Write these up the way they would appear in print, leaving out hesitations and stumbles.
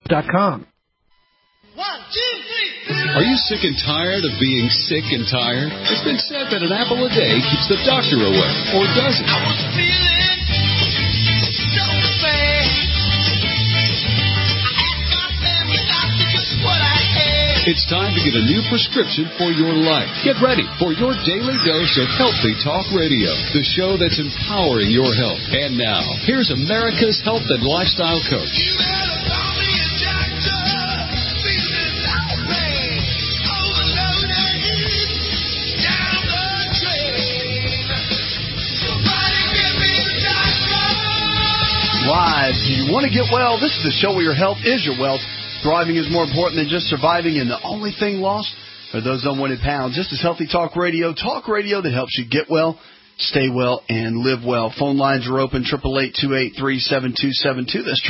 One, two, three. Are you sick and tired of being sick and tired? It's been said that an apple a day keeps the doctor away, or does it? I was feeling so bad. I asked my family doctor just what I had. It's time to get a new prescription for your life. Get ready for your daily dose of Healthy Talk Radio, the show that's empowering your health. And now, here's America's health and lifestyle coach. You better call me a doctor. Feeling so bad. Overloaded. Down the drain. Somebody give me the doctor. Live. Do you want to get well? This is the show where your health is your wealth. Thriving is more important than just surviving, and the only thing lost are those unwanted pounds. This is Healthy Talk Radio that helps you get well, stay well, and live well. Phone lines are open, 888-283-7272. That's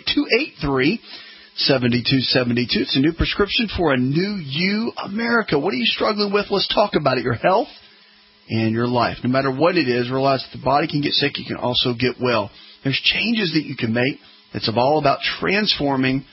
888-283-7272. It's a new prescription for a new you, America. What are you struggling with? Let's talk about it. Your health and your life. No matter what it is, realize that the body can get sick. You can also get well. There's changes that you can make. It's all about transforming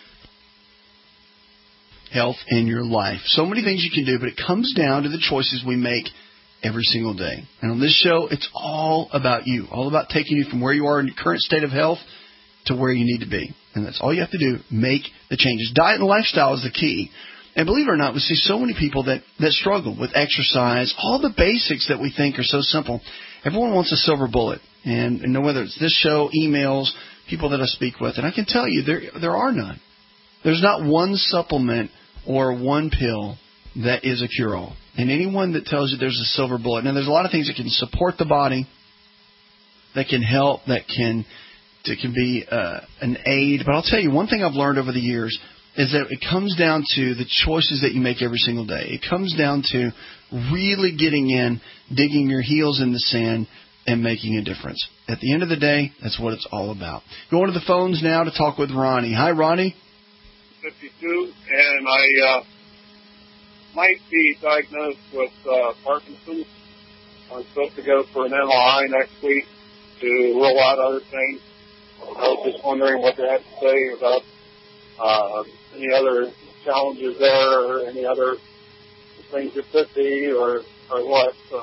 health in your life. So many things you can do, but it comes down to the choices we make every single day. And on this show, it's all about you, all about taking you from where you are in your current state of health to where you need to be. And that's all you have to do, make the changes. Diet and lifestyle is the key. And believe it or not, we see so many people that struggle with exercise, all the basics that we think are so simple. Everyone wants a silver bullet. And whether it's this show, emails, people that I speak with, and I can tell you there are none. There's not one supplement or one pill that is a cure-all. And anyone that tells you there's a silver bullet, now there's a lot of things that can support the body, that can help, that can be an aid. But I'll tell you, one thing I've learned over the years is that it comes down to the choices that you make every single day. It comes down to really getting in, digging your heels in the sand, and making a difference. At the end of the day, that's what it's all about. Going to the phones now to talk with Ronnie. Hi, Ronnie. 52, and I might be diagnosed with Parkinson's. I'm supposed to go for an MRI next week to rule out other things. I was just wondering what they had to say about any other challenges there or any other things it could be or what. So.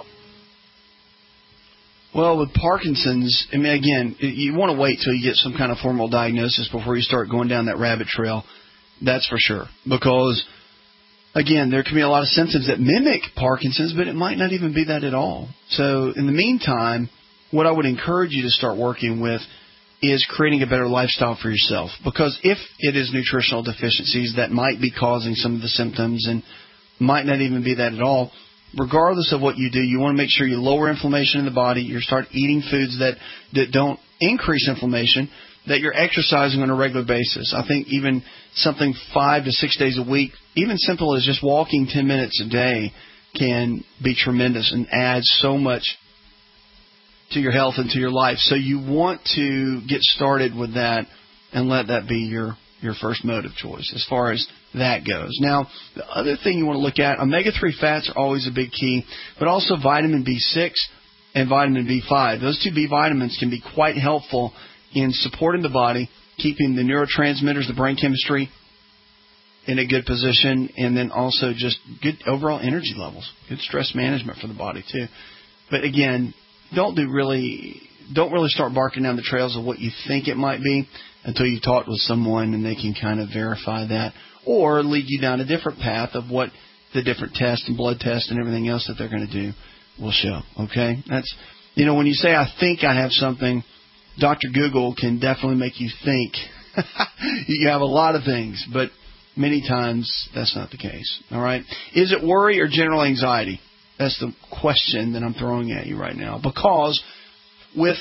Well, with Parkinson's, I mean, again, you want to wait till you get some kind of formal diagnosis before you start going down that rabbit trail. That's for sure. Because, again, there can be a lot of symptoms that mimic Parkinson's, but it might not even be that at all. So, in the meantime, what I would encourage you to start working with is creating a better lifestyle for yourself. Because if it is nutritional deficiencies that might be causing some of the symptoms and might not even be that at all, regardless of what you do, you want to make sure you lower inflammation in the body, you start eating foods that don't increase inflammation, that you're exercising on a regular basis. I think even something 5 to 6 days a week, even simple as just walking 10 minutes a day, can be tremendous and add so much to your health and to your life. So you want to get started with that and let that be your first mode of choice as far as that goes. Now, the other thing you want to look at, omega-3 fats are always a big key, but also vitamin B6 and vitamin B5. Those two B vitamins can be quite helpful in supporting the body, keeping the neurotransmitters, the brain chemistry, in a good position, and then also just good overall energy levels, good stress management for the body too. But again, don't really start barking down the trails of what you think it might be until you talk with someone and they can kind of verify that, or lead you down a different path of what the different tests and blood tests and everything else that they're going to do will show. Okay, that's when you say I think I have something, Dr. Google can definitely make you think you have a lot of things, but many times that's not the case. All right, is it worry or general anxiety? That's the question that I'm throwing at you right now, because with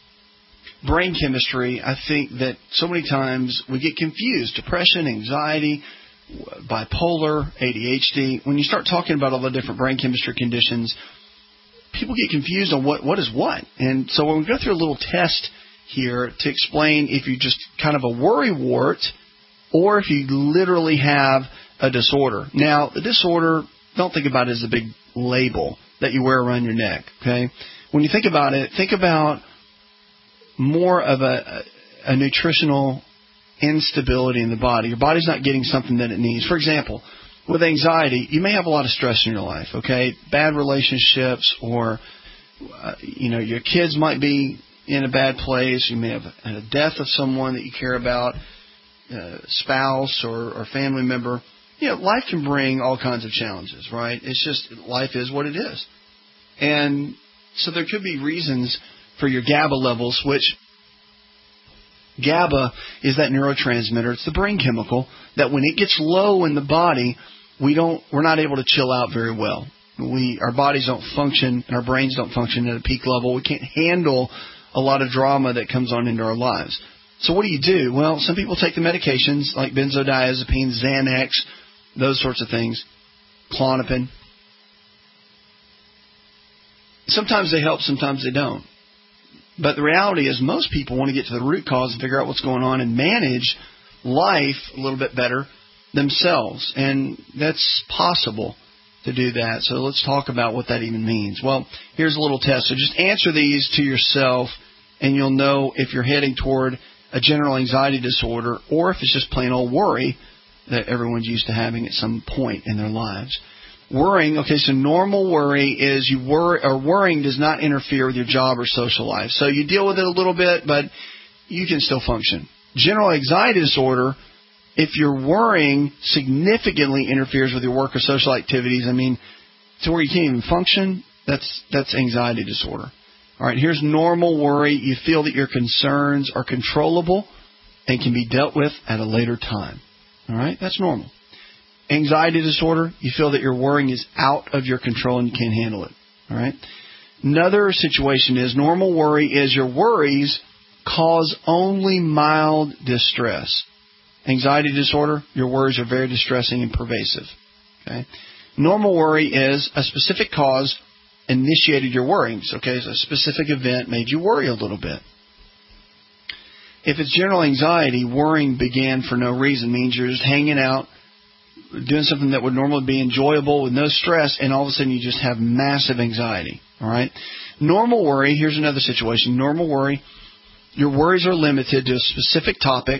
brain chemistry, I think that so many times we get confused. Depression, anxiety, bipolar, ADHD. When you start talking about all the different brain chemistry conditions, people get confused on what is what. And so when we go through a little test here to explain if you just kind of a worrywart or if you literally have a disorder. Now, the disorder, don't think about it as a big label that you wear around your neck, okay? When you think about it, think about more of a nutritional instability in the body. Your body's not getting something that it needs. For example, with anxiety, you may have a lot of stress in your life, okay? Bad relationships, or, your kids might be in a bad place. You may have had a death of someone that you care about, spouse or family member. Life can bring all kinds of challenges, right? It's just, life is what it is. And so there could be reasons for your GABA levels, which GABA is that neurotransmitter. It's the brain chemical that when it gets low in the body, we're not able to chill out very well. Our bodies don't function, and our brains don't function at a peak level. We can't handle a lot of drama that comes on into our lives. So what do? Well, some people take the medications like benzodiazepine, Xanax, those sorts of things, Klonopin. Sometimes they help, sometimes they don't. But the reality is most people want to get to the root cause and figure out what's going on and manage life a little bit better themselves. And that's possible to do that. So let's talk about what that even means. Well, here's a little test. So just answer these to yourself, and you'll know if you're heading toward a general anxiety disorder or if it's just plain old worry that everyone's used to having at some point in their lives. Worrying, okay, so normal worry is worrying does not interfere with your job or social life. So you deal with it a little bit, but you can still function. General anxiety disorder, if your worrying significantly interferes with your work or social activities, to where you can't even function, that's anxiety disorder. All right, here's normal worry. You feel that your concerns are controllable and can be dealt with at a later time. All right, that's normal. Anxiety disorder, you feel that your worrying is out of your control and you can't handle it. All right. Another situation is normal worry is your worries cause only mild distress. Anxiety disorder, your worries are very distressing and pervasive. Okay. Normal worry is a specific cause initiated your worryings. Okay, so a specific event made you worry a little bit. If it's general anxiety, worrying began for no reason, means you're just hanging out, doing something that would normally be enjoyable with no stress, and all of a sudden you just have massive anxiety. All right. Normal worry, here's another situation. Normal worry, your worries are limited to a specific topic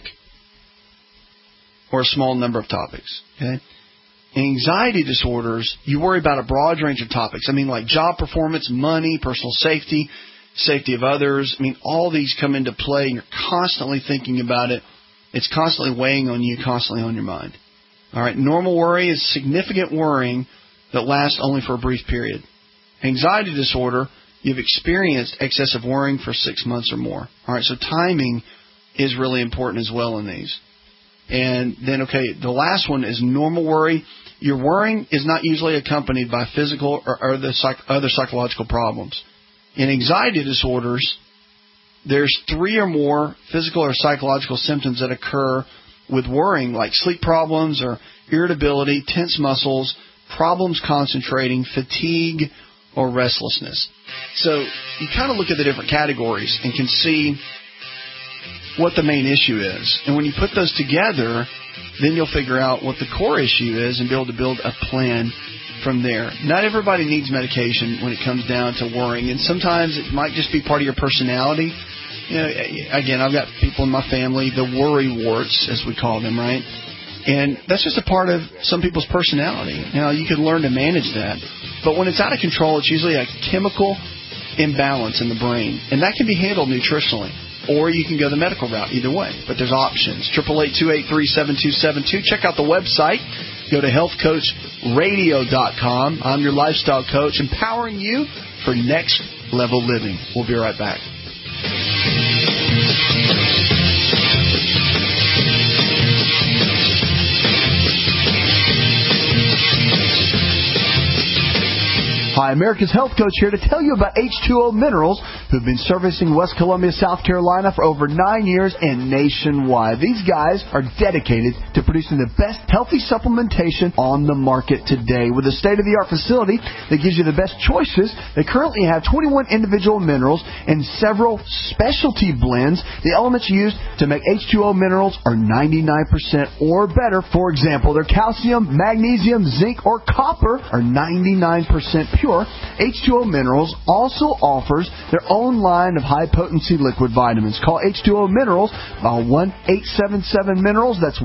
or a small number of topics. Okay. Anxiety disorders, you worry about a broad range of topics. Like job performance, money, personal safety, safety of others. All these come into play, and you're constantly thinking about it. It's constantly weighing on you, constantly on your mind. All right, normal worry is significant worrying that lasts only for a brief period. Anxiety disorder, you've experienced excessive worrying for 6 months or more. All right, so timing is really important as well in these. And then, the last one is normal worry. Your worrying is not usually accompanied by physical or other psychological problems. In anxiety disorders, there's 3 or more physical or psychological symptoms that occur with worrying, like sleep problems or irritability, tense muscles, problems concentrating, fatigue, or restlessness. So you kind of look at the different categories and can see what the main issue is. And when you put those together, then you'll figure out what the core issue is and be able to build a plan from there. Not everybody needs medication when it comes down to worrying, and sometimes it might just be part of your personality. Again, I've got people in my family, the worry warts, as we call them, right? And that's just a part of some people's personality. Now, you can learn to manage that. But when it's out of control, it's usually a chemical imbalance in the brain. And that can be handled nutritionally. Or you can go the medical route, either way. But there's options. 888-283-7272. Check out the website. Go to healthcoachradio.com. I'm your lifestyle coach, empowering you for next level living. We'll be right back. Hi, America's Health Coach here to tell you about H2O Minerals, who've been servicing West Columbia, South Carolina for over 9 years and nationwide. These guys are dedicated to producing the best healthy supplementation on the market today. With a state-of-the-art facility that gives you the best choices, they currently have 21 individual minerals and several specialty blends. The elements used to make H2O Minerals are 99% or better. For example, their calcium, magnesium, zinc, or copper are 99% pure. H2O Minerals also offers their own own line of high-potency liquid vitamins. Call H2O Minerals by 1-877-MINERALS. That's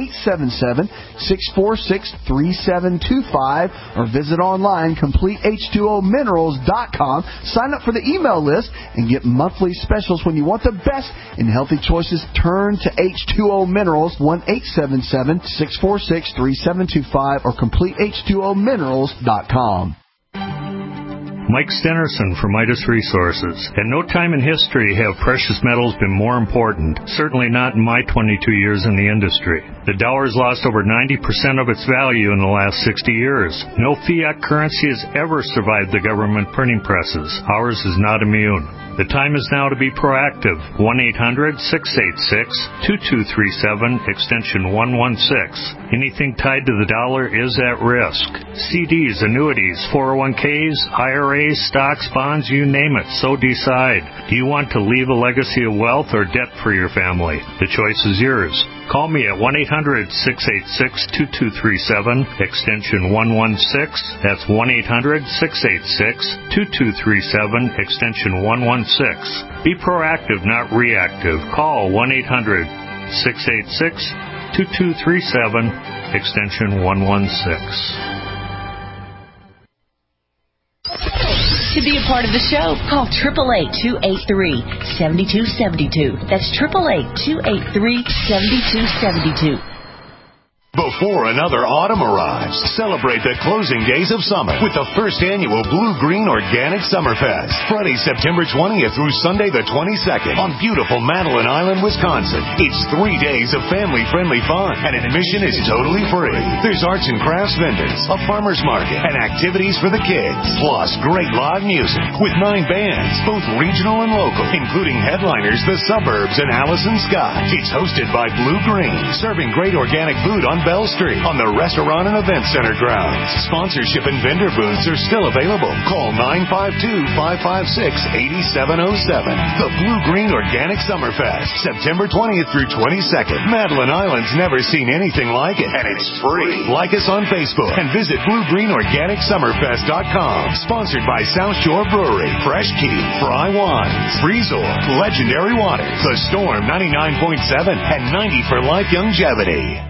1-877-646-3725. Or visit online, CompleteH2OMinerals.com. Sign up for the email list and get monthly specials. When you want the best in healthy choices, turn to H2O Minerals, 1-877-646-3725 or CompleteH2OMinerals.com. Mike Stenerson from Midas Resources. At no time in history have precious metals been more important, certainly not in my 22 years in the industry. The dollar has lost over 90% of its value in the last 60 years. No fiat currency has ever survived the government printing presses. Ours is not immune. The time is now to be proactive. 1-800-686-2237, extension 116. Anything tied to the dollar is at risk. CDs, annuities, 401ks, IRAs, stocks, bonds, you name it, so decide. Do you want to leave a legacy of wealth or debt for your family? The choice is yours. Call me at 1-800-686-2237, extension 116. That's 1-800-686-2237, extension 116. Be proactive, not reactive. Call 1-800-686-2237, extension 116. To be a part of the show, call 888-283-7272. That's 888-283-7272. Before another autumn arrives, celebrate the closing days of summer with the first annual Blue Green Organic Summerfest. Friday, September 20th through Sunday the 22nd on beautiful Madeline Island, Wisconsin. It's 3 days of family-friendly fun, and admission is totally free. There's arts and crafts vendors, a farmer's market, and activities for the kids. Plus, great live music with 9 bands, both regional and local, including headliners The Suburbs and Allison Scott. It's hosted by Blue Green, serving great organic food on Bell Street on the Restaurant and Event Center grounds. Sponsorship and vendor booths are still available. Call 952-556-8707. The Blue Green Organic Summerfest, September 20th through 22nd. Madeline Island's never seen anything like it, and it's free. Like us on Facebook and visit BlueGreenOrganicSummerfest.com. Sponsored by South Shore Brewery, Fresh Key, Fry Wines, Resort, Legendary Waters, The Storm 99.7, and 90 for Life Longevity.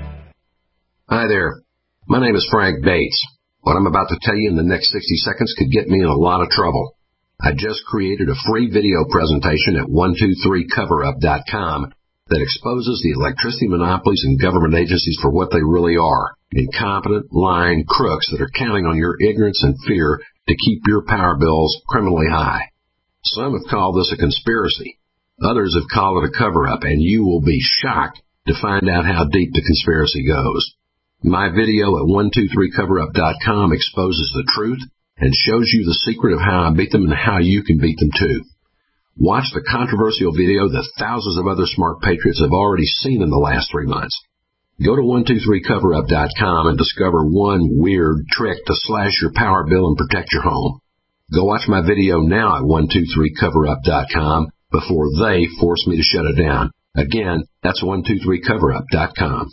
Hi there. My name is Frank Bates. What I'm about to tell you in the next 60 seconds could get me in a lot of trouble. I just created a free video presentation at 123coverup.com that exposes the electricity monopolies and government agencies for what they really are: incompetent, lying crooks that are counting on your ignorance and fear to keep your power bills criminally high. Some have called this a conspiracy. Others have called it a cover-up, and you will be shocked to find out how deep the conspiracy goes. My video at 123coverup.com exposes the truth and shows you the secret of how I beat them and how you can beat them too. Watch the controversial video that thousands of other smart patriots have already seen in the last 3 months. Go to 123coverup.com and discover one weird trick to slash your power bill and protect your home. Go watch my video now at 123coverup.com before they force me to shut it down. Again, that's 123coverup.com.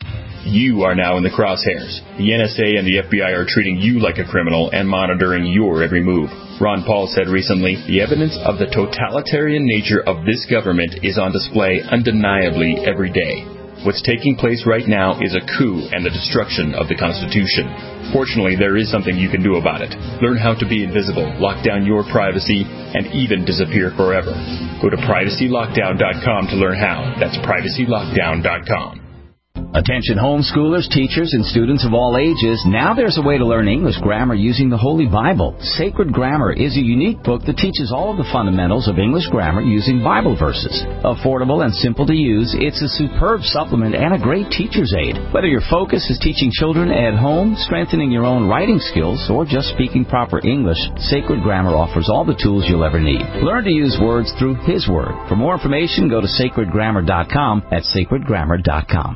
You are now in the crosshairs. The NSA and the FBI are treating you like a criminal and monitoring your every move. Ron Paul said recently, the evidence of the totalitarian nature of this government is on display undeniably every day. What's taking place right now is a coup and the destruction of the Constitution. Fortunately, there is something you can do about it. Learn how to be invisible, lock down your privacy, and even disappear forever. Go to privacylockdown.com to learn how. That's privacylockdown.com. Attention homeschoolers, teachers, and students of all ages, now there's a way to learn English grammar using the Holy Bible. Sacred Grammar is a unique book that teaches all of the fundamentals of English grammar using Bible verses. Affordable and simple to use, it's a superb supplement and a great teacher's aid. Whether your focus is teaching children at home, strengthening your own writing skills, or just speaking proper English, Sacred Grammar offers all the tools you'll ever need. Learn to use words through His Word. For more information, go to sacredgrammar.com at sacredgrammar.com.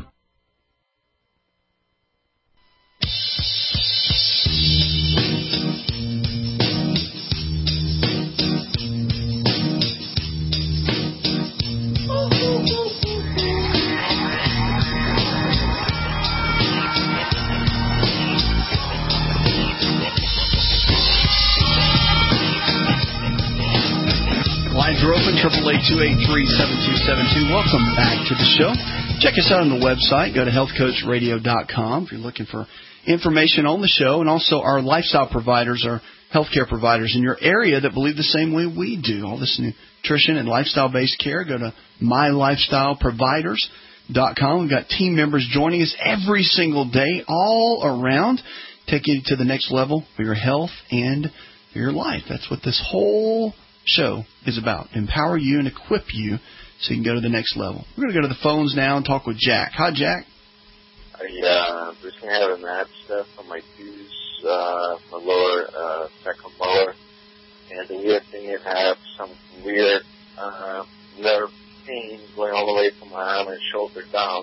Lines are open, 888-283-7272. Welcome back to the show. Check us out on the website. Go to healthcoachradio.com if you're looking for information on the show, and also our lifestyle providers, our healthcare providers in your area that believe the same way we do. All this nutrition and lifestyle-based care. Go to mylifestyleproviders.com. We've got team members joining us every single day, all around, taking you to the next level for your health and for your life. That's what this whole show is about. Empower you and equip you so you can go to the next level. We're going to go to the phones now and talk with Jack. Hi, Jack. I recently had a match stuff on my toes, my lower second molar, and the weird thing is I have some weird nerve pain going all the way from my arm and shoulder down.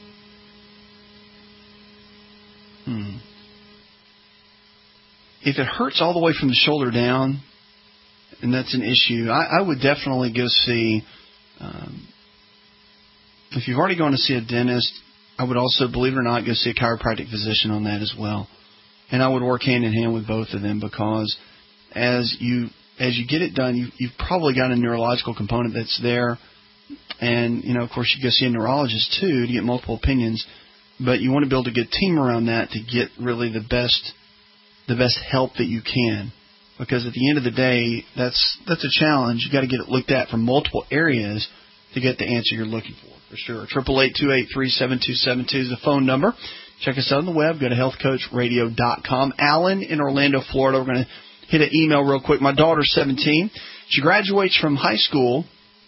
If it hurts all the way from the shoulder down, and that's an issue, I would definitely go see, if you've already gone to see a dentist, I would also, believe it or not, go see a chiropractic physician on that as well. And I would work hand in hand with both of them, because as you get it done, you've probably got a neurological component that's there. And, of course, you go see a neurologist, too, to get multiple opinions. But you want to build a good team around that to get really the best help that you can. Because at the end of the day, that's a challenge. You've got to get it looked at from multiple areas to get the answer you're looking for sure. 888-283-7272 is the phone number. Check us out on the web. Go to healthcoachradio.com. Alan in Orlando, Florida. We're going to hit an email real quick. My daughter's 17. She graduates from high school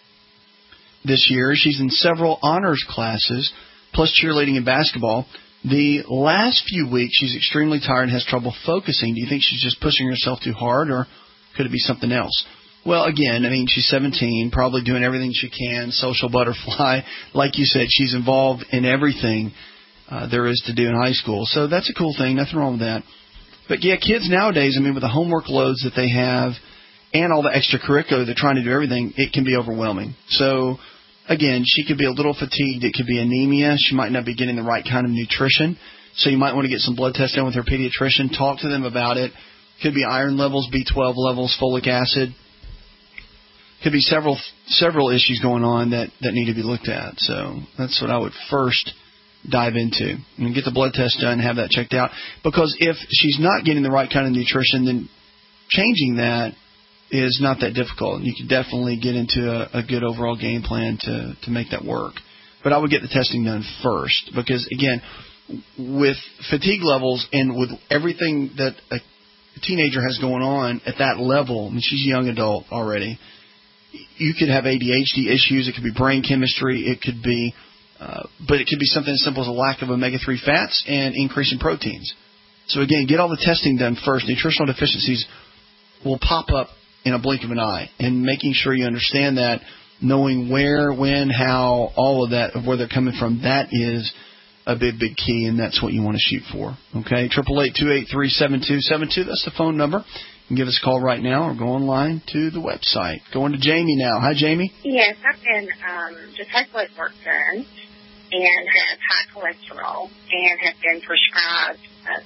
this year. She's in several honors classes, plus cheerleading and basketball. The last few weeks, she's extremely tired and has trouble focusing. Do you think she's just pushing herself too hard, or could it be something else? Well, again, she's 17, probably doing everything she can, social butterfly. Like you said, she's involved in everything there is to do in high school. So that's a cool thing. Nothing wrong with that. But, yeah, kids nowadays, with the homework loads that they have and all the extracurricular, they're trying to do everything, it can be overwhelming. So, again, she could be a little fatigued. It could be anemia. She might not be getting the right kind of nutrition. So you might want to get some blood tests done with her pediatrician. Talk to them about it. Could be iron levels, B12 levels, folic acid. Could be several issues going on that need to be looked at. So that's what I would first dive into. And get the blood test done, have that checked out. Because if she's not getting the right kind of nutrition, then changing that is not that difficult. You can definitely get into a good overall game plan to make that work. But I would get the testing done first, because, again, with fatigue levels and with everything that a teenager has going on at that level, she's a young adult already, you could have ADHD issues. It could be brain chemistry. It could be, but it could be something as simple as a lack of omega-3 fats and increase in proteins. So, again, get all the testing done first. Nutritional deficiencies will pop up in a blink of an eye, and making sure you understand that, knowing where, when, how, all of that, of where they're coming from, that is a big, big key, and that's what you want to shoot for. Okay, 888-283-7272. That's the phone number. You can give us a call right now or go online to the website. Going to Jamie now. Hi, Jamie. Yes, I've been just had blood work done and have high cholesterol and have been prescribed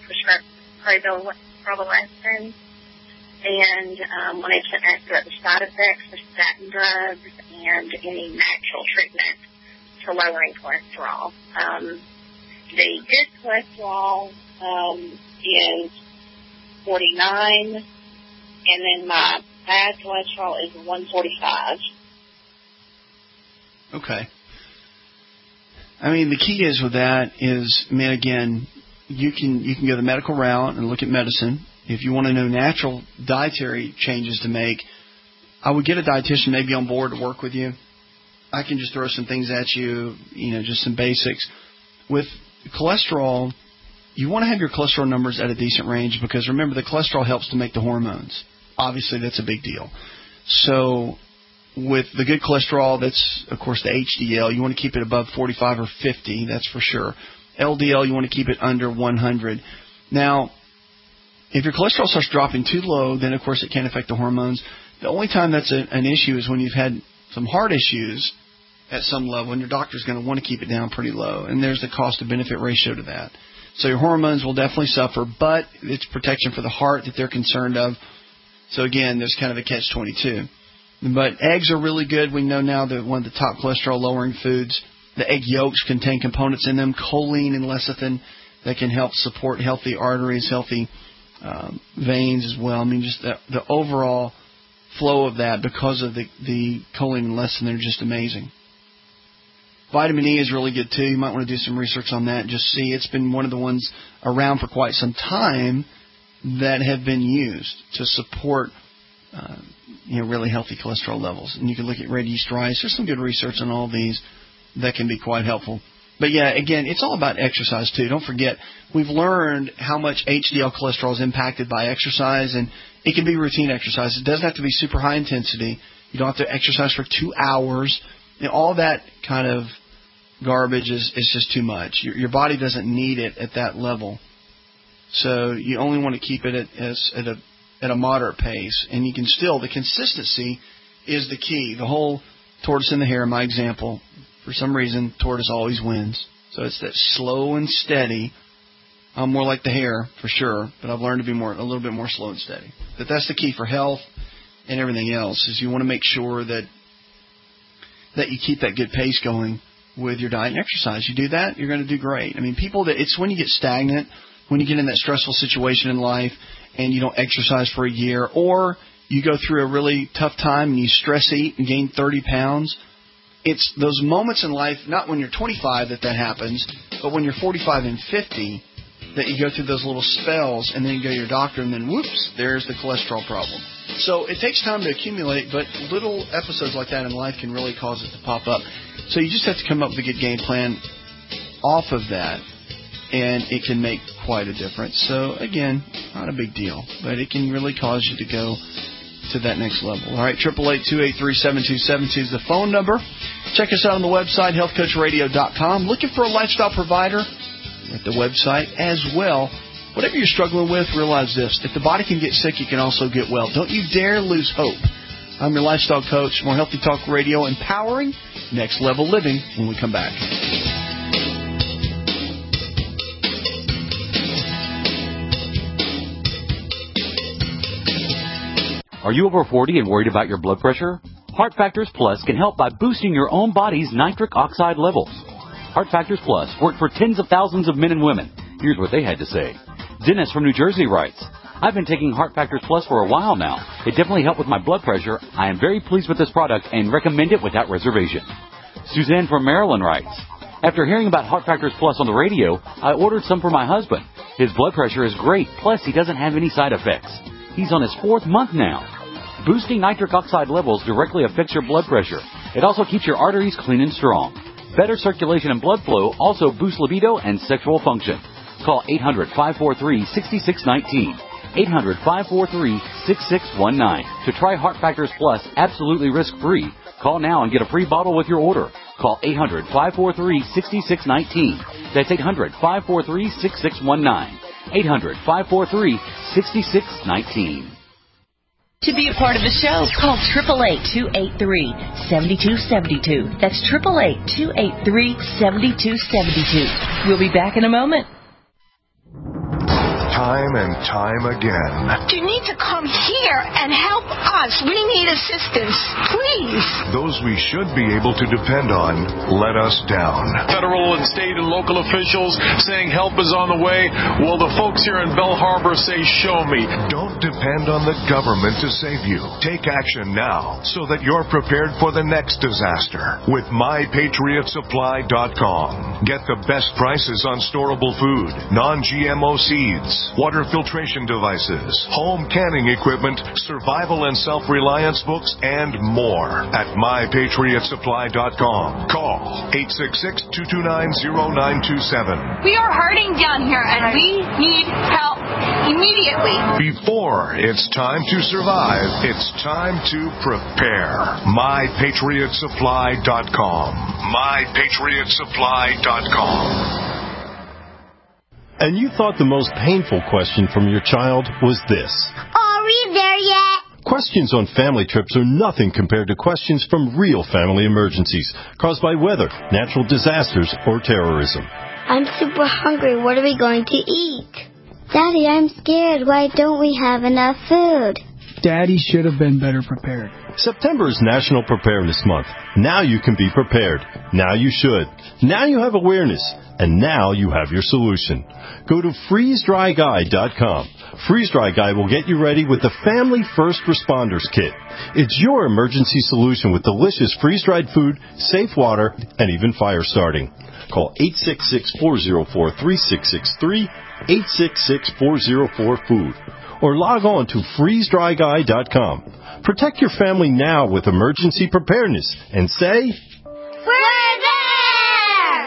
prolactin. And wanted to ask about the side effects of statin drugs and any natural treatment to lowering cholesterol. The good cholesterol is 49, and then my bad cholesterol is 145. Okay. The key is with that is, again, you can go the medical route and look at medicine. If you want to know natural dietary changes to make, I would get a dietitian maybe on board to work with you. I can just throw some things at you, just some basics. With cholesterol, you want to have your cholesterol numbers at a decent range, because remember, the cholesterol helps to make the hormones. Obviously, that's a big deal. So with the good cholesterol, that's, of course, the HDL. You want to keep it above 45 or 50, that's for sure. LDL, you want to keep it under 100. Now, if your cholesterol starts dropping too low, then, of course, it can affect the hormones. The only time that's an issue is when you've had some heart issues at some level, and your doctor's going to want to keep it down pretty low. And there's the cost-to-benefit ratio to that. So your hormones will definitely suffer, but it's protection for the heart that they're concerned of. So, again, there's kind of a catch-22. But eggs are really good. We know now that one of the top cholesterol-lowering foods. The egg yolks contain components in them, choline and lecithin, that can help support healthy arteries, healthy veins as well. I mean, just the overall flow of that because of the choline and lecithin, they're just amazing. Vitamin E is really good too. You might want to do some research on that. Just see, it's been one of the ones around for quite some time that have been used to support really healthy cholesterol levels. And you can look at red yeast rice. There's some good research on all these that can be quite helpful. But yeah, again, it's all about exercise too. Don't forget, we've learned how much HDL cholesterol is impacted by exercise, and it can be routine exercise. It doesn't have to be super high intensity. You don't have to exercise for 2 hours. All that kind of garbage is just too much. Your body doesn't need it at that level. So you only want to keep it at a moderate pace. And you can still, the consistency is the key. The whole tortoise in the hare, my example, for some reason, tortoise always wins. So it's that slow and steady. I'm more like the hare, for sure, but I've learned to be a little bit more slow and steady. But that's the key for health and everything else, is you want to make sure that you keep that good pace going with your diet and exercise. You do that, you're going to do great. I mean, it's when you get stagnant, when you get in that stressful situation in life and you don't exercise for a year, or you go through a really tough time and you stress eat and gain 30 pounds. It's those moments in life, not when you're 25 that happens, but when you're 45 and 50, that you go through those little spells, and then you go to your doctor, and then whoops, there's the cholesterol problem. So it takes time to accumulate, but little episodes like that in life can really cause it to pop up. So you just have to come up with a good game plan off of that, and it can make quite a difference. So again, not a big deal, but it can really cause you to go to that next level. All right, 888-283-7272 is the phone number. Check us out on the website, healthcoachradio.com. Looking for a lifestyle provider? At the website as well. Whatever you're struggling with, realize this. If the body can get sick, you can also get well. Don't you dare lose hope. I'm your lifestyle coach, More Healthy Talk Radio, empowering next level living when we come back. Are you over 40 and worried about your blood pressure? Heart Factors Plus can help by boosting your own body's nitric oxide levels. Heart Factors Plus worked for tens of thousands of men and women. Here's what they had to say. Dennis from New Jersey writes, I've been taking Heart Factors Plus for a while now. It definitely helped with my blood pressure. I am very pleased with this product and recommend it without reservation. Suzanne from Maryland writes, after hearing about Heart Factors Plus on the radio, I ordered some for my husband. His blood pressure is great, plus he doesn't have any side effects. He's on his 4th month now. Boosting nitric oxide levels directly affects your blood pressure. It also keeps your arteries clean and strong. Better circulation and blood flow also boosts libido and sexual function. Call 800-543-6619. 800-543-6619. To try Heart Factors Plus absolutely risk-free. Call now and get a free bottle with your order. Call 800-543-6619. That's 800-543-6619. 800-543-6619. To be a part of the show, call 888-283-7272. That's 888-283-7272. We'll be back in a moment. Time and time again. You need to come here and help us. We need assistance, please. Those we should be able to depend on let us down. Federal and state and local officials saying help is on the way. Well, the folks here in Bell Harbor say, show me. Don't depend on the government to save you. Take action now so that you're prepared for the next disaster with MyPatriotSupply.com. Get the best prices on storable food, non-GMO seeds, water filtration devices, home canning equipment, survival and self-reliance books, and more at MyPatriotSupply.com. Call 866-229-0927. We are hurting down here, and we need help immediately. Before it's time to survive, it's time to prepare. MyPatriotSupply.com. MyPatriotSupply.com. And you thought the most painful question from your child was this. Are we there yet? Questions on family trips are nothing compared to questions from real family emergencies caused by weather, natural disasters, or terrorism. I'm super hungry. What are we going to eat? Daddy, I'm scared. Why don't we have enough food? Daddy should have been better prepared. September is National Preparedness Month. Now you can be prepared. Now you should. Now you have awareness. And now you have your solution. Go to freezedryguy.com. Freeze Dry Guy will get you ready with the Family First Responders Kit. It's your emergency solution with delicious freeze-dried food, safe water, and even fire starting. Call 866-404-3663, 866-404-FOOD, or log on to freezedryguy.com. Protect your family now with emergency preparedness and say, We're there!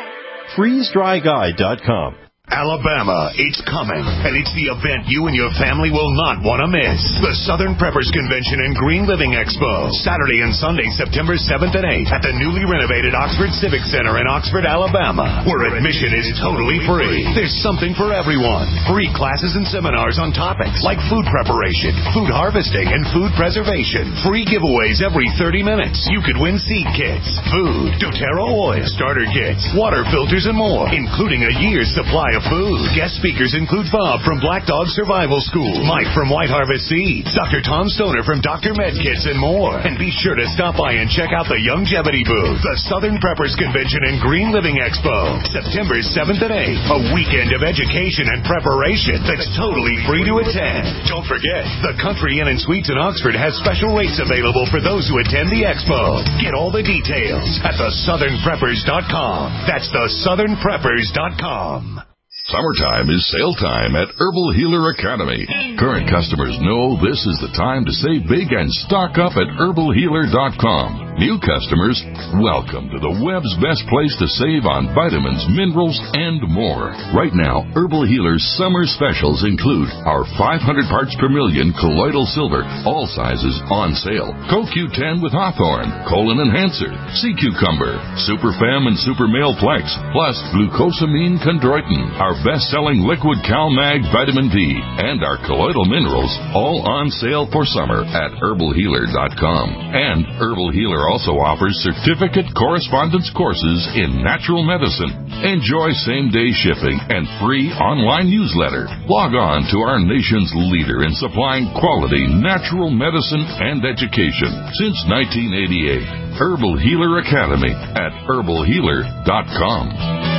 freezedryguy.com. Alabama, it's coming, and it's the event you and your family will not want to miss. The Southern Preppers Convention and Green Living Expo, Saturday and Sunday, September 7th and 8th at the newly renovated Oxford Civic Center in Oxford, Alabama, where admission is totally free. There's something for everyone. Free classes and seminars on topics like food preparation, food harvesting, and food preservation. Free giveaways every 30 minutes. You could win seed kits, food, doTERRA oil, starter kits, water filters, and more, including a year's supply of food. Guest speakers include Bob from Black Dog Survival School, Mike from White Harvest Seeds, Dr. Tom Stoner from Dr. Med Kits, and more. And be sure to stop by and check out the Longevity booth. The Southern Preppers Convention and Green Living Expo, September 7th and 8th. A weekend of education and preparation that's totally free to attend. Don't forget, the Country Inn and Suites in Oxford has special rates available for those who attend the expo. Get all the details at thesouthernpreppers.com. That's thesouthernpreppers.com. Summertime is sale time at Herbal Healer Academy. Current customers know this is the time to save big and stock up at herbalhealer.com. New customers, welcome to the web's best place to save on vitamins, minerals, and more. Right now, Herbal Healer's summer specials include our 500 parts per million colloidal silver, all sizes on sale, CoQ10 with Hawthorne, Colon Enhancer, Sea Cucumber, Super Fem and Super Male Plex, plus glucosamine chondroitin, our best-selling liquid CalMag vitamin D, and our colloidal minerals, all on sale for summer at herbalhealer.com. And Herbal Healer also offers certificate correspondence courses in natural medicine. Enjoy same-day shipping and free online newsletter. Log on to our nation's leader in supplying quality natural medicine and education since 1988. Herbal Healer Academy at herbalhealer.com.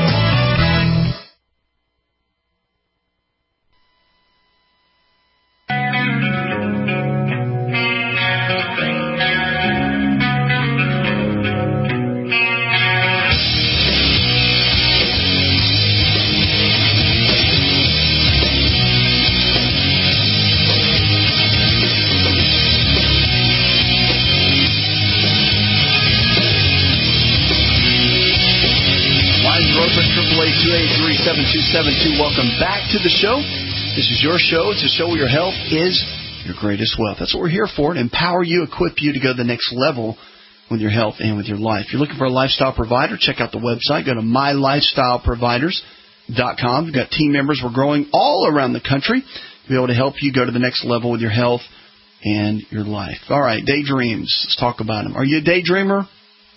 Welcome back to the show. This is your show. It's a show where your health is your greatest wealth. That's what we're here for, to empower you, equip you to go to the next level with your health and with your life. If you're looking for a lifestyle provider, check out the website. Go to mylifestyleproviders.com. We've got team members. We're growing all around the country to be able to help you go to the next level with your health and your life. All right, daydreams. Let's talk about them. Are you a daydreamer?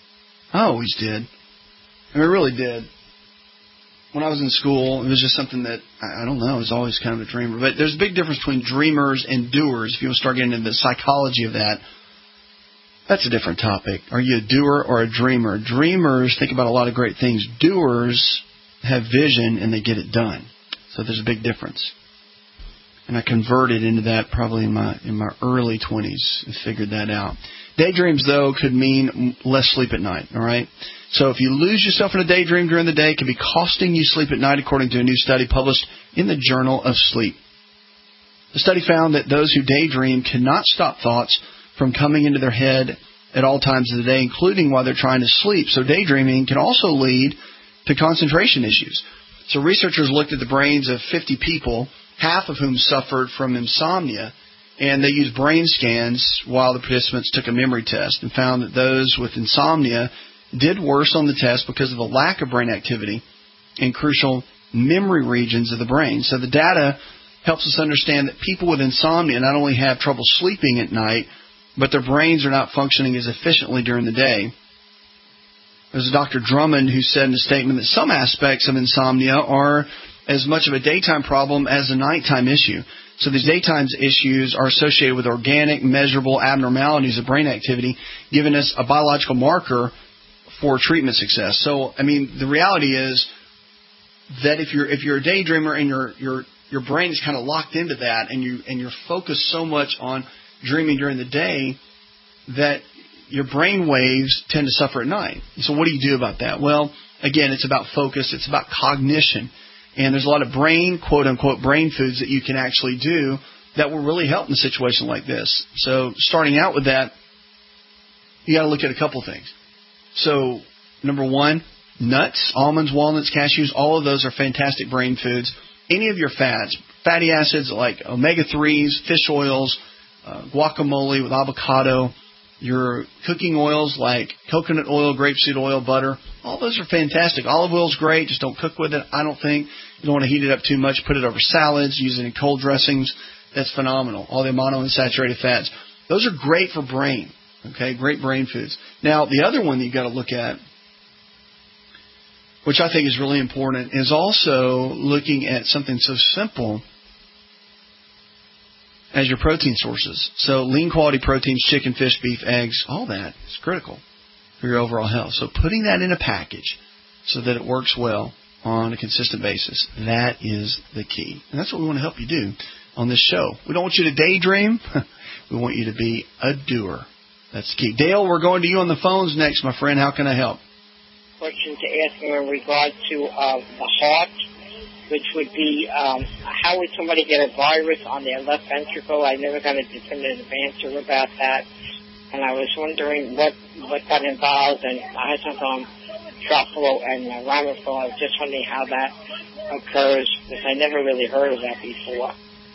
I always did. I mean, I really did. When I was in school, it was just something that, I don't know, I was always kind of a dreamer. But there's a big difference between dreamers and doers. If you want to start getting into the psychology of that, that's a different topic. Are you a doer or a dreamer? Dreamers think about a lot of great things. Doers have vision and they get it done. So there's a big difference. And I converted into that probably in my early 20s and figured that out. Daydreams, though, could mean less sleep at night, all right? So if you lose yourself in a daydream during the day, it can be costing you sleep at night, according to a new study published in the Journal of Sleep. The study found that those who daydream cannot stop thoughts from coming into their head at all times of the day, including while they're trying to sleep. So daydreaming can also lead to concentration issues. So researchers looked at the brains of 50 people, half of whom suffered from insomnia, and they used brain scans while the participants took a memory test and found that those with insomnia did worse on the test because of a lack of brain activity in crucial memory regions of the brain. So the data helps us understand that people with insomnia not only have trouble sleeping at night, but their brains are not functioning as efficiently during the day. There's Dr. Drummond who said in a statement that some aspects of insomnia are as much of a daytime problem as a nighttime issue. So these daytime issues are associated with organic, measurable abnormalities of brain activity, giving us a biological marker for treatment success. So, I mean, the reality is that if you're a daydreamer and your brain is kind of locked into that, and you're focused so much on dreaming during the day that your brain waves tend to suffer at night. So what do you do about that? Well, again, it's about focus. It's about cognition. And there's a lot of brain, quote-unquote, brain foods that you can actually do that will really help in a situation like this. So starting out with that, you got to look at a couple things. So, number one, nuts, almonds, walnuts, cashews, all of those are fantastic brain foods. Any of your fats, fatty acids like omega-3s, fish oils, guacamole with avocado, your cooking oils like coconut oil, grapeseed oil, butter, all those are fantastic. Olive oil is great. Just don't cook with it, I don't think. You don't want to heat it up too much. Put it over salads, use it in cold dressings. That's phenomenal. All the monounsaturated fats. Those are great for brain. Okay, great brain foods. Now, the other one that you've got to look at, which I think is really important, is also looking at something so simple as your protein sources. So lean quality proteins, chicken, fish, beef, eggs, all that is critical for your overall health. So putting that in a package so that it works well on a consistent basis, that is the key. And that's what we want to help you do on this show. We don't want you to daydream. We want you to be a doer. That's the key. Dale, we're going to you on the phones next, my friend. How can I help? Question to ask in regard to the heart, which would be how would somebody get a virus on their left ventricle? I never got a definitive answer about that, and I was wondering what that involved. And I had some Truffalo and Ramiflo. I was just wondering how that occurs, because I never really heard of that before.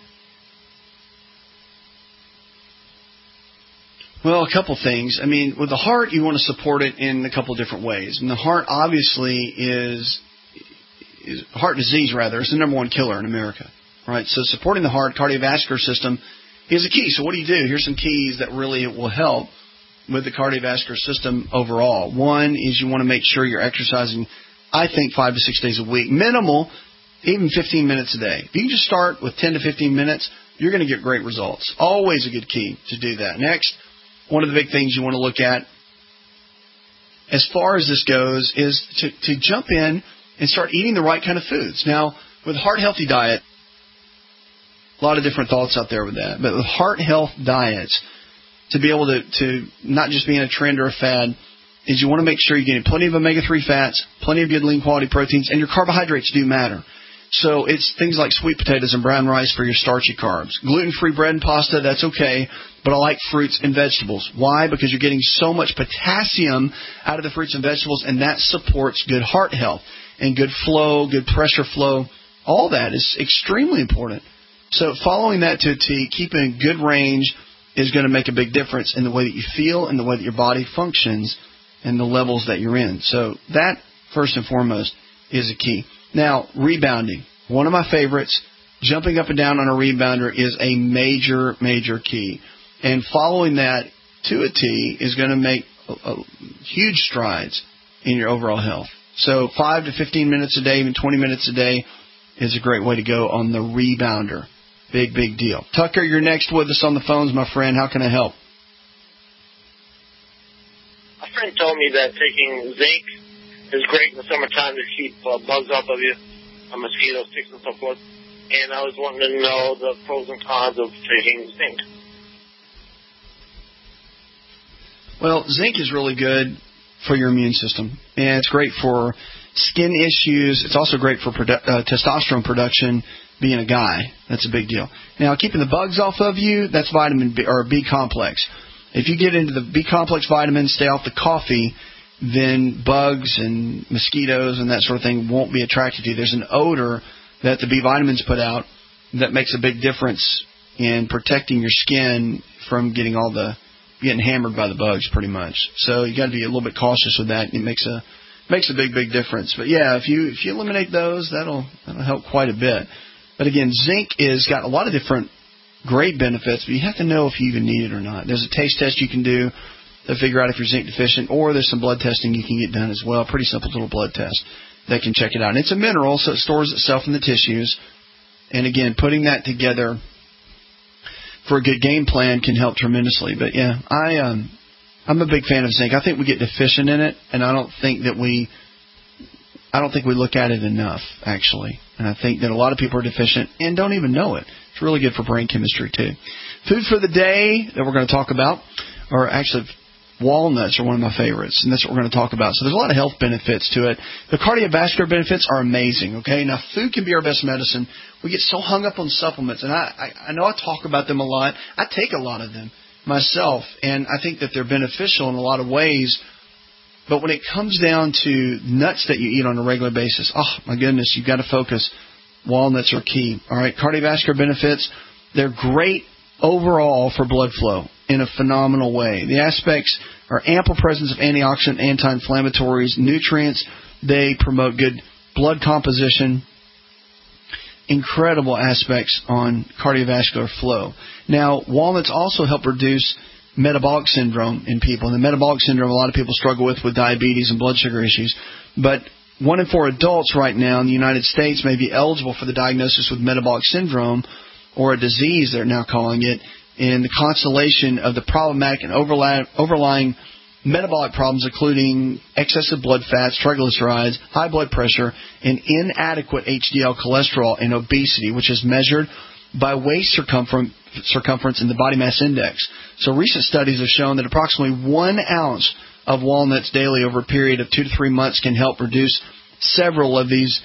Well, a couple things. I mean, with the heart, you want to support it in a couple different ways. And the heart, obviously, is heart disease, rather, is the number one killer in America, right? So supporting the heart, cardiovascular system is a key. So what do you do? Here's some keys that really will help with the cardiovascular system overall. One is you want to make sure you're exercising, I think, 5 to 6 days a week. Minimal, even 15 minutes a day. If you can just start with 10 to 15 minutes, you're going to get great results. Always a good key to do that. Next, one of the big things you want to look at as far as this goes is to jump in and start eating the right kind of foods. Now, with heart healthy diet, a lot of different thoughts out there with that. But with heart health diets, to be able to not just be in a trend or a fad, is you want to make sure you're getting plenty of omega-3 fats, plenty of good lean quality proteins, and your carbohydrates do matter. So it's things like sweet potatoes and brown rice for your starchy carbs. Gluten-free bread and pasta, that's okay, but I like fruits and vegetables. Why? Because you're getting so much potassium out of the fruits and vegetables, and that supports good heart health and good flow, good pressure flow. All that is extremely important. So following that to keep in good range is going to make a big difference in the way that you feel and the way that your body functions and the levels that you're in. So that, first and foremost, is a key. Now, rebounding. One of my favorites, jumping up and down on a rebounder is a major, major key. And following that to a T is going to make huge strides in your overall health. So 5 to 15 minutes a day, even 20 minutes a day is a great way to go on the rebounder. Big, big deal. Tucker, you're next with us on the phones, my friend. How can I help? A friend told me that taking zinc is great in the summertime to keep bugs off of you, mosquitoes, ticks, and so forth. And I was wanting to know the pros and cons of taking zinc. Well, zinc is really good for your immune system, and it's great for skin issues. It's also great for testosterone production. Being a guy, that's a big deal. Now, keeping the bugs off of you, that's vitamin B or B complex. If you get into the B complex vitamins, stay off the coffee, then bugs and mosquitoes and that sort of thing won't be attracted to you. There's an odor that the B vitamins put out that makes a big difference in protecting your skin from getting hammered by the bugs, pretty much. So you got to be a little bit cautious with that. It makes a big, big difference. But yeah, if you eliminate those, that'll help quite a bit. But again, zinc is got a lot of different great benefits, but you have to know if you even need it or not. There's a taste test you can do to figure out if you're zinc deficient, or there's some blood testing you can get done as well. Pretty simple little blood test. that can check it out. And it's a mineral, so it stores itself in the tissues. And again, putting that together for a good game plan can help tremendously. But yeah, I'm a big fan of zinc. I think we get deficient in it, and I don't think we look at it enough, actually. And I think that a lot of people are deficient and don't even know it. It's really good for brain chemistry, too. Food for the day that we're going to talk about, or actually walnuts are one of my favorites, and that's what we're going to talk about. So there's a lot of health benefits to it. The cardiovascular benefits are amazing, okay? Now, food can be our best medicine. We get so hung up on supplements, and I know I talk about them a lot. I take a lot of them myself, and I think that they're beneficial in a lot of ways. But when it comes down to nuts that you eat on a regular basis, oh, my goodness, you've got to focus. Walnuts are key. All right, cardiovascular benefits, they're great overall for blood flow in a phenomenal way. The aspects are ample presence of antioxidant, anti-inflammatories, nutrients. They promote good blood composition. Incredible aspects on cardiovascular flow. Now, walnuts also help reduce metabolic syndrome in people. And the metabolic syndrome a lot of people struggle with diabetes and blood sugar issues. But 1 in 4 adults right now in the United States may be eligible for the diagnosis with metabolic syndrome, or a disease they're now calling it, in the constellation of the problematic and overlying metabolic problems, including excessive blood fats, triglycerides, high blood pressure, and inadequate HDL cholesterol, and obesity, which is measured by waist circumference in the body mass index. So recent studies have shown that approximately 1 ounce of walnuts daily over a period of 2 to 3 months can help reduce several of these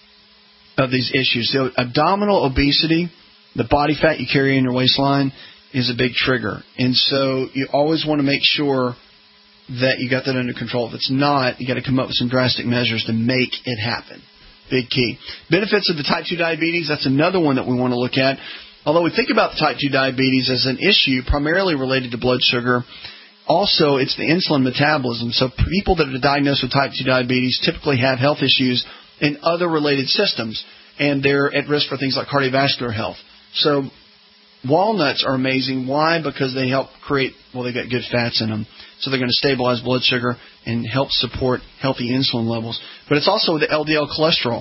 issues. So abdominal obesity, the body fat you carry in your waistline, is a big trigger. And so you always want to make sure that you got that under control. If it's not, you got to come up with some drastic measures to make it happen. Big key. Benefits of the type 2 diabetes, that's another one that we want to look at. Although we think about the type 2 diabetes as an issue primarily related to blood sugar, also it's the insulin metabolism. So people that are diagnosed with type 2 diabetes typically have health issues in other related systems, and they're at risk for things like cardiovascular health. So walnuts are amazing. Why? Because they help create, they got good fats in them. So they're going to stabilize blood sugar and help support healthy insulin levels. But it's also the LDL cholesterol.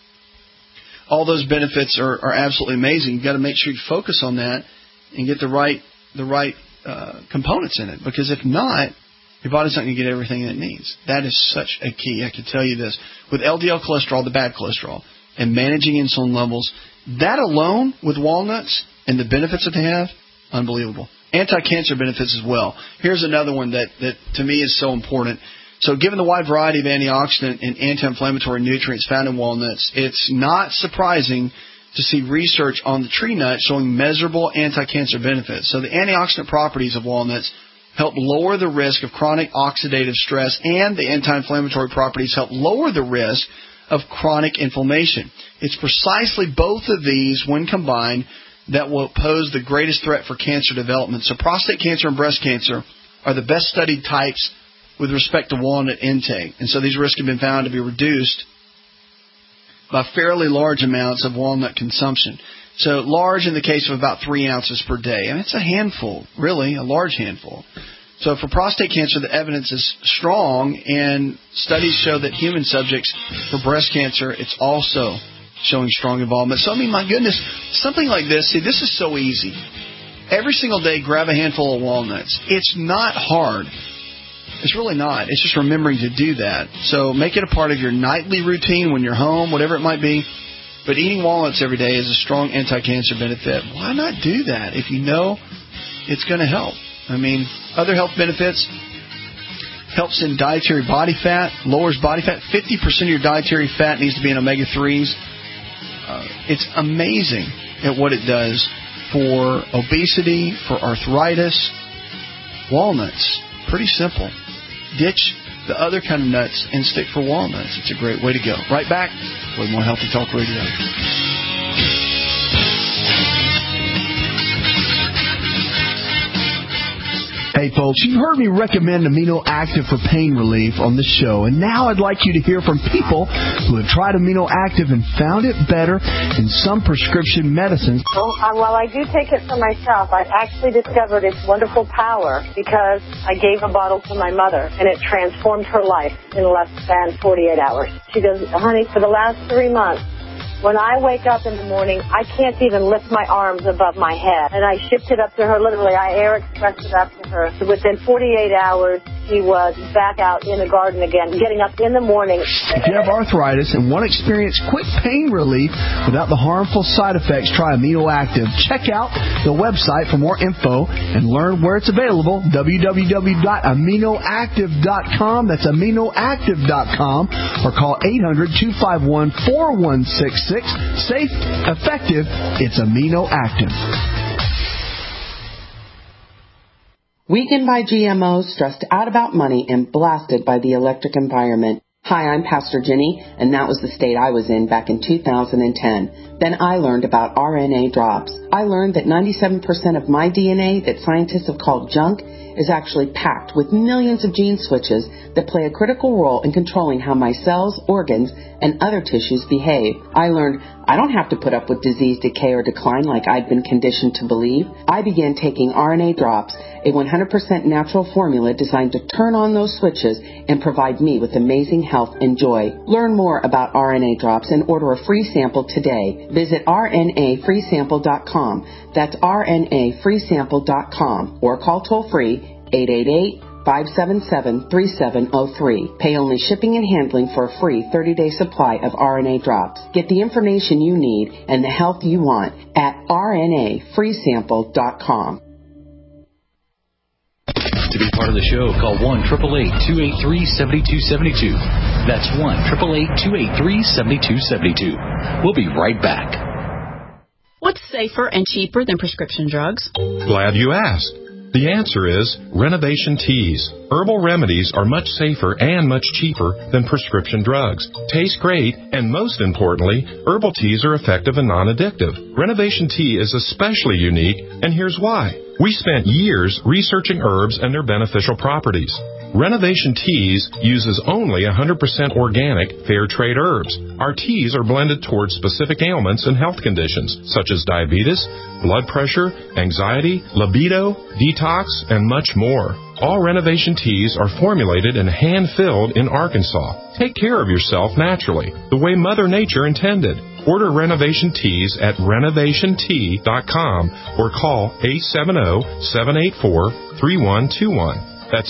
All those benefits are absolutely amazing. You've got to make sure you focus on that and get the right components in it. Because if not, your body's not going to get everything it needs. That is such a key. I can tell you this. With LDL cholesterol, the bad cholesterol, and managing insulin levels, that alone with walnuts and the benefits that they have, unbelievable. Anti-cancer benefits as well. Here's another one that to me is so important. So given the wide variety of antioxidant and anti-inflammatory nutrients found in walnuts, it's not surprising to see research on the tree nut showing measurable anti-cancer benefits. So the antioxidant properties of walnuts help lower the risk of chronic oxidative stress, and the anti-inflammatory properties help lower the risk of chronic inflammation. It's precisely both of these, when combined, that will pose the greatest threat for cancer development. So prostate cancer and breast cancer are the best studied types with respect to walnut intake. And so these risks have been found to be reduced by fairly large amounts of walnut consumption. So large in the case of about 3 ounces per day. And it's a handful, really, a large handful. So for prostate cancer, the evidence is strong, and studies show that human subjects for breast cancer, it's also showing strong involvement. So, I mean, my goodness, something like this, see, this is so easy. Every single day, grab a handful of walnuts. It's not hard. It's really not. It's just remembering to do that. So make it a part of your nightly routine when you're home, whatever it might be. But eating walnuts every day is a strong anti-cancer benefit. Why not do that if you know it's going to help? I mean, other health benefits, helps in dietary body fat, lowers body fat. 50% of your dietary fat needs to be in omega-3s. It's amazing at what it does for obesity, for arthritis. Walnuts, pretty simple. Ditch the other kind of nuts and stick for walnuts. It's a great way to go. Right back with more Healthy Talk Radio. Hey, folks. folks, you've heard me recommend Amino Active for pain relief on this show, and now I'd like you to hear from people who have tried Amino Active and found it better than some prescription medicines. While I do take it for myself, I actually discovered its wonderful power because I gave a bottle to my mother, and it transformed her life in less than 48 hours. She goes, honey, for the last 3 months, when I wake up in the morning, I can't even lift my arms above my head. And I shipped it up to her, literally. I air expressed it up to her. So within 48 hours, she was back out in the garden again, getting up in the morning. If you have arthritis and want to experience quick pain relief without the harmful side effects, try Amino Active. Check out the website for more info and learn where it's available, www.aminoactive.com. That's aminoactive.com, or call 800-251-4166. Safe, effective, it's Amino Active. Weakened by GMOs, stressed out about money, and blasted by the electric environment. Hi, I'm Pastor Jenny, and that was the state I was in back in 2010. Then I learned about RNA drops. I learned that 97% of my DNA that scientists have called junk is actually packed with millions of gene switches that play a critical role in controlling how my cells, organs, and other tissues behave. I learned I don't have to put up with disease, decay, or decline like I'd been conditioned to believe. I began taking RNA drops, a 100% natural formula designed to turn on those switches and provide me with amazing health and joy. Learn more about RNA drops and order a free sample today. Visit rnafreesample.com. That's rnafreesample.com, or call toll-free 888-577-3703. Pay only shipping and handling for a free 30-day supply of RNA drops. Get the information you need and the health you want at rnafreesample.com. To be part of the show, call 1-888-283-7272. That's 1-888-283-7272. We'll be right back. What's safer and cheaper than prescription drugs? Glad you asked. The answer is Renovation Teas. Herbal remedies are much safer and much cheaper than prescription drugs. Taste great, and most importantly, herbal teas are effective and non-addictive. Renovation Tea is especially unique, and here's why. We spent years researching herbs and their beneficial properties. Renovation Teas uses only 100% organic, fair trade herbs. Our teas are blended towards specific ailments and health conditions, such as diabetes, blood pressure, anxiety, libido, detox, and much more. All Renovation Teas are formulated and hand-filled in Arkansas. Take care of yourself naturally, the way Mother Nature intended. Order Renovation Teas at renovationtea.com or call 870-784-3121. That's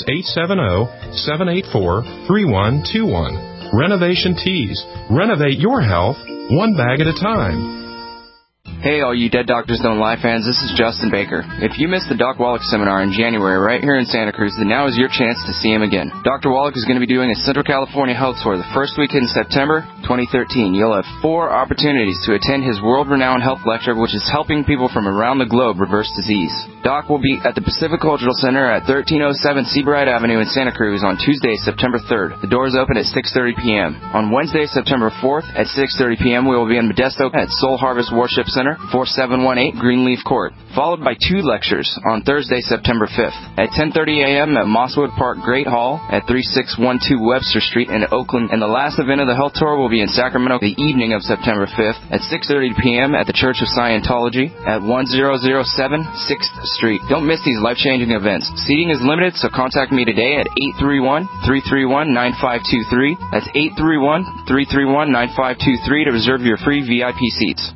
870-784-3121. Renovation Teas. Renovate your health one bag at a time. Hey, all you Dead Doctors Don't Lie fans, this is Justin Baker. If you missed the Doc Wallach seminar in January right here in Santa Cruz, then now is your chance to see him again. Dr. Wallach is going to be doing a Central California health tour the first week in September 2013. You'll have 4 opportunities to attend his world-renowned health lecture, which is helping people from around the globe reverse disease. Doc will be at the Pacific Cultural Center at 1307 Seabright Avenue in Santa Cruz on Tuesday, September 3rd. The doors open at 6:30 p.m. On Wednesday, September 4th at 6:30 p.m., we will be in Modesto at Soul Harvest Worship Center, 4718 Greenleaf Court, followed by 2 lectures on Thursday, September 5th at 10:30 a.m. at Mosswood Park Great Hall at 3612 Webster Street in Oakland. And the last event of the health tour will be in Sacramento the evening of September 5th at 6:30 p.m. at the Church of Scientology at 1007 6th Street. Don't miss these life-changing events. Seating is limited, so contact me today at 831-331-9523. That's 831-331-9523 to reserve your free VIP seats.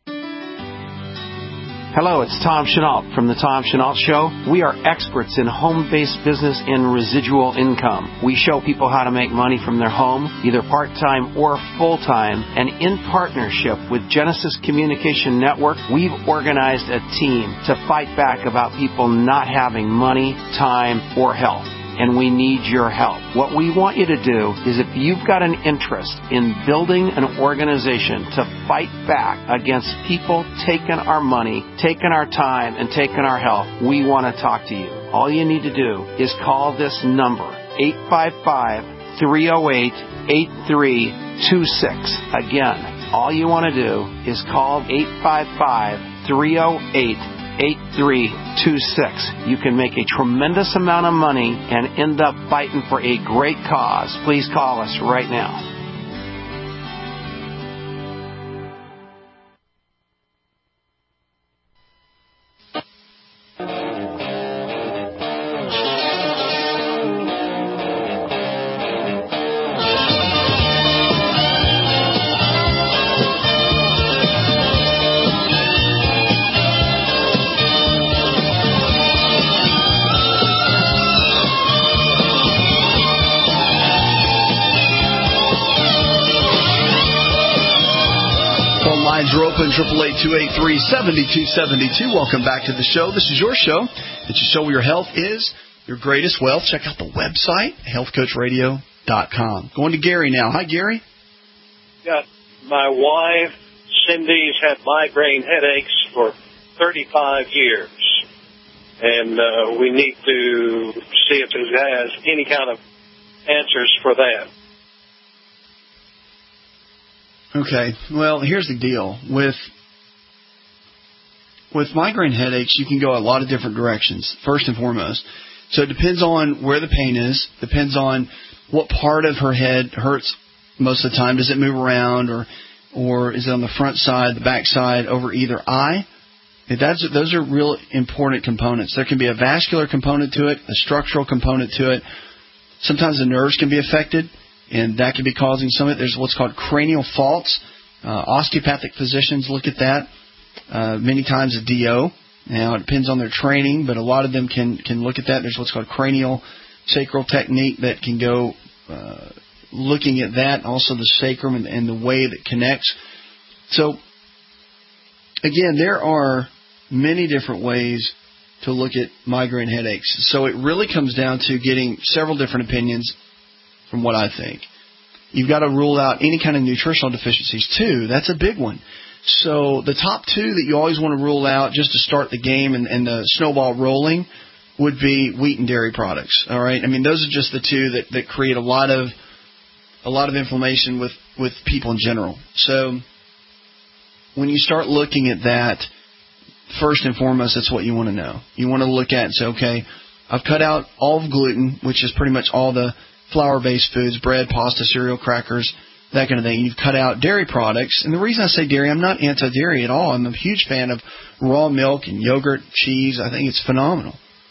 Hello, it's Tom Chenault from The Tom Chenault Show. We are experts in home-based business and residual income. We show people how to make money from their home, either part-time or full-time, and in partnership with Genesis Communication Network, we've organized a team to fight back about people not having money, time, or health. And we need your help. What we want you to do is, if you've got an interest in building an organization to fight back against people taking our money, taking our time, and taking our health, we want to talk to you. All you need to do is call this number, 855-308-8326. Again, all you want to do is call 855-308-8326. 8326. You can make a tremendous amount of money and end up fighting for a great cause. Please call us right now. Are open, 888-283-7272. Welcome back to the show. This is your show. It's your show where your health is your greatest wealth. Check out the website, healthcoachradio.com. Going to Gary now. Hi, Gary. Yeah, my wife, Cindy's had migraine headaches for 35 years. And we need to see if it has any kind of answers for that. Okay, well, here's the deal. With migraine headaches, you can go a lot of different directions, first and foremost. So it depends on where the pain is, depends on what part of her head hurts most of the time. Does it move around, or is it on the front side, the back side, over either eye? Those are real important components. There can be a vascular component to it, a structural component to it. Sometimes the nerves can be affected, and that can be causing some of it. There's what's called cranial faults. Osteopathic physicians look at that. Many times a DO. Now, it depends on their training, but a lot of them can look at that. There's what's called cranial sacral technique that can go looking at that, also the sacrum and the way that connects. So, again, there are many different ways to look at migraine headaches. So it really comes down to getting several different opinions from what I think. You've got to rule out any kind of nutritional deficiencies, too. That's a big one. So the top two that you always want to rule out just to start the game and the snowball rolling would be wheat and dairy products. All right? I mean, those are just the two that create a lot of inflammation with people in general. So when you start looking at that, first and foremost, that's what you want to know. You want to look at and say, okay, I've cut out all of gluten, which is pretty much all the flour-based foods, bread, pasta, cereal, crackers, that kind of thing. You've cut out dairy products. And the reason I say dairy, I'm not anti-dairy at all. I'm a huge fan of raw milk and yogurt, cheese. I think it's phenomenal.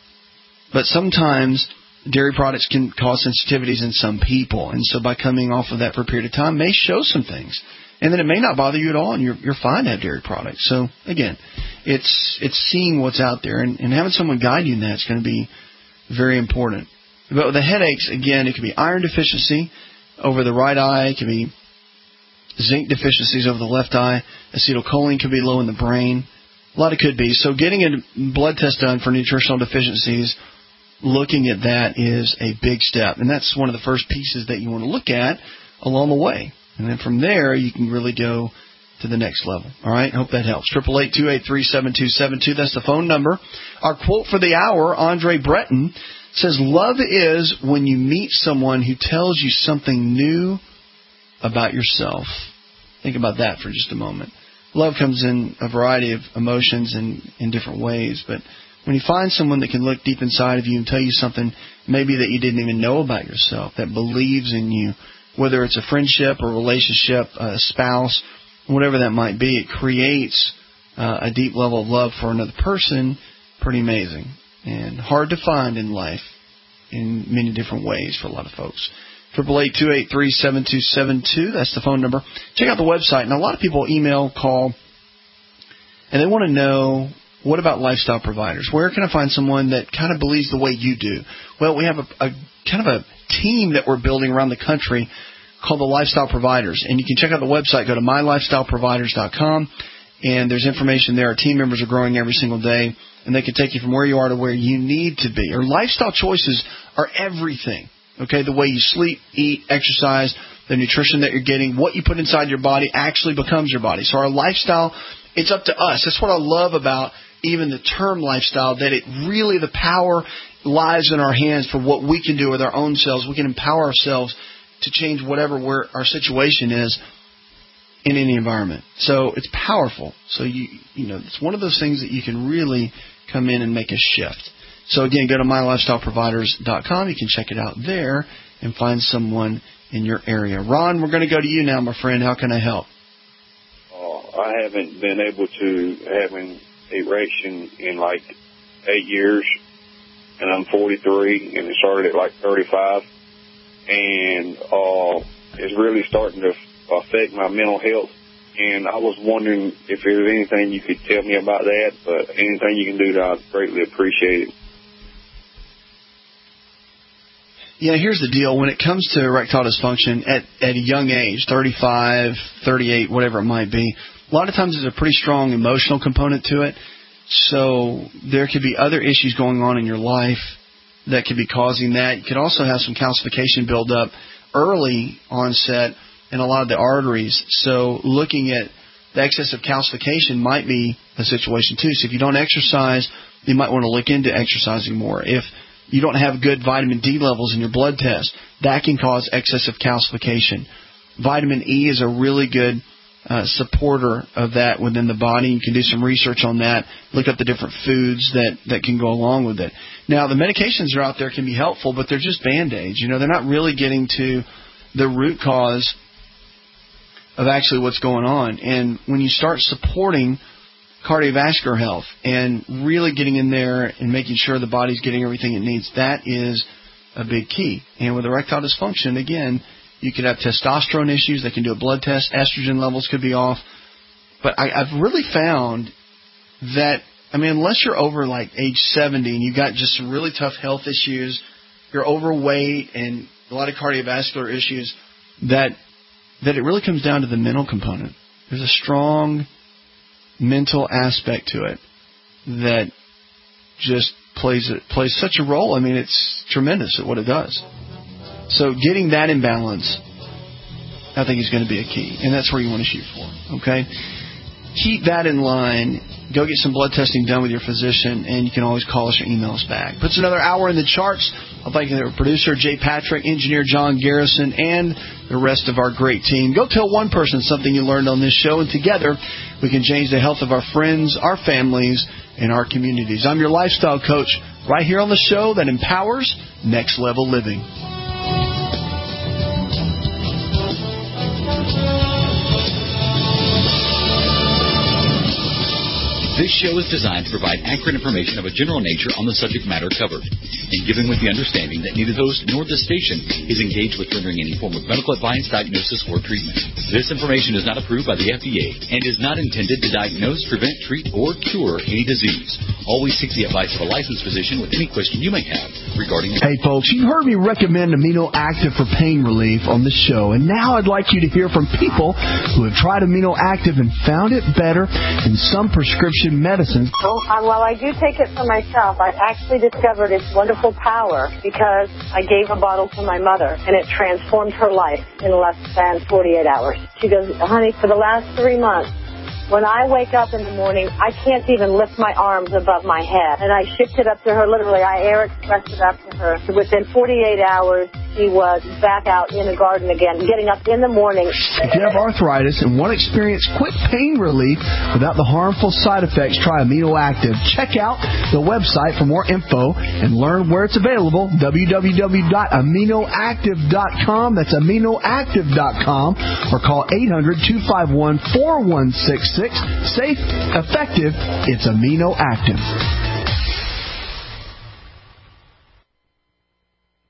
But sometimes dairy products can cause sensitivities in some people. And so by coming off of that for a period of time may show some things. And then it may not bother you at all, and you're fine to have dairy products. So, again, it's seeing what's out there. And having someone guide you in that is going to be very important. But with the headaches, again, it could be iron deficiency over the right eye. It could be zinc deficiencies over the left eye. Acetylcholine could be low in the brain. A lot it could be. So getting a blood test done for nutritional deficiencies, looking at that is a big step. And that's one of the first pieces that you want to look at along the way. And then from there, you can really go to the next level. All right? I hope that helps. 888-283-7272. That's the phone number. Our quote for the hour, Andre Breton, says, love is when you meet someone who tells you something new about yourself. Think about that for just a moment. Love comes in a variety of emotions and in different ways, but when you find someone that can look deep inside of you and tell you something maybe that you didn't even know about yourself, that believes in you, whether it's a friendship, a relationship, a spouse, whatever that might be, it creates a deep level of love for another person. Pretty amazing. And hard to find in life in many different ways for a lot of folks. 888-283-7272. That's the phone number. Check out the website. And a lot of people email, call, and they want to know, what about lifestyle providers? Where can I find someone that kind of believes the way you do? Well, we have a kind of a team that we're building around the country called the Lifestyle Providers. And you can check out the website. Go to mylifestyleproviders.com. And there's information there. Our team members are growing every single day. And they can take you from where you are to where you need to be. Our lifestyle choices are everything. Okay, the way you sleep, eat, exercise, the nutrition that you're getting, what you put inside your body actually becomes your body. So our lifestyle, it's up to us. That's what I love about even the term lifestyle, that it really, the power lies in our hands for what we can do with our own selves. We can empower ourselves to change whatever our situation is in any environment. So it's powerful. So you know, it's one of those things that you can really come in and make a shift. So again, go to mylifestyleproviders.com. You can check it out there and find someone in your area. Ron, we're going to go to you now, my friend. How can I help? I haven't been able to have an erection in like 8 years, and I'm 43, and it started at like 35, and it's really starting to affect my mental health. And I was wondering if there's anything you could tell me about that, but anything you can do, I'd greatly appreciate it. Yeah, here's the deal. When it comes to erectile dysfunction at a young age, 35, 38, whatever it might be, a lot of times there's a pretty strong emotional component to it. So there could be other issues going on in your life that could be causing that. You could also have some calcification build up early onset in a lot of the arteries. So looking at the excess of calcification might be a situation too. So if you don't exercise, you might want to look into exercising more. If you don't have good vitamin D levels in your blood test, that can cause excessive calcification. Vitamin E is a really good supporter of that within the body. You can do some research on that, look up the different foods that can go along with it. Now, the medications that are out there can be helpful, but they're just Band-Aids. You know, they're not really getting to the root cause of actually what's going on. And when you start supporting cardiovascular health and really getting in there and making sure the body's getting everything it needs, that is a big key. And with erectile dysfunction, again, you could have testosterone issues. They can do a blood test. Estrogen levels could be off. But I've really found that, I mean, unless you're over like age 70 and you've got just some really tough health issues, you're overweight and a lot of cardiovascular issues, that it really comes down to the mental component. There's a strong mental aspect to it that just plays such a role. I mean, it's tremendous at what it does. So getting that in balance, I think, is going to be a key, and that's where you want to shoot for. Okay, keep that in line. Go get some blood testing done with your physician, and you can always call us or email us back. Puts another hour in the charts. I'd like to thank our producer, Jay Patrick, engineer John Garrison, and the rest of our great team. Go tell one person something you learned on this show, and together we can change the health of our friends, our families, and our communities. I'm your lifestyle coach right here on the show that empowers next level living. This show is designed to provide accurate information of a general nature on the subject matter covered, and given with the understanding that neither the host nor the station is engaged with rendering any form of medical advice, diagnosis, or treatment. This information is not approved by the FDA and is not intended to diagnose, prevent, treat, or cure any disease. Always seek the advice of a licensed physician with any question you may have regarding... Hey, folks, you've heard me recommend Amino Active for pain relief on the show, and now I'd like you to hear from people who have tried Amino Active and found it better than some prescription medicines. Well, I do take it for myself. I actually discovered its wonderful power because I gave a bottle to my mother, and it transformed her life in less than 48 hours. She goes, honey, for the last 3 months, when I wake up in the morning, I can't even lift my arms above my head. And I shipped it up to her, literally. I air expressed it up to her. Within 48 hours, she was back out in the garden again, getting up in the morning. If you have arthritis and want to experience quick pain relief without the harmful side effects, try Amino Active. Check out the website for more info and learn where it's available, www.aminoactive.com. That's aminoactive.com, or call 800-251-4166. Safe, effective, it's Amino Active.